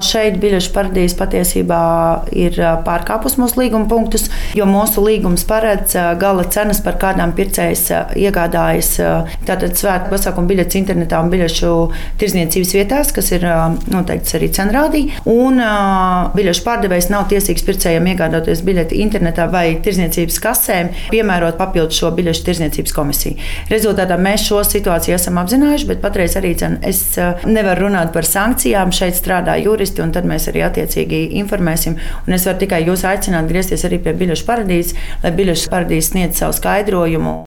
Šeit biļešu paradīze patiesībā ir pārkāpus mūsu līguma punktus, jo mūsu līgums paredz gala cenas, par kādām pircējs iegādājas tātad svētku pasākumu biļetes internetā un biļešu tirdzniecības vietās, kas ir noteikts arī cenrādī. Un biļešu pārdevējs nav tiesīgs pircējiem iegādāties biļeti internetā vai tirdzniecības kasēm, piemērot papildus šo biļešu tirdzniecības komisiju. Rezultātā mēs šo situāciju esam apzinājuši, bet patreiz arī es nevaru runāt par sankcijām. Šeit strādā juristi, un tad mēs arī attiecīgi informēsim. Un es varu tikai jūs aicināt griezties arī pie biļešu paradīzes, lai biļešu paradīze sniedz savu skaidrojumu.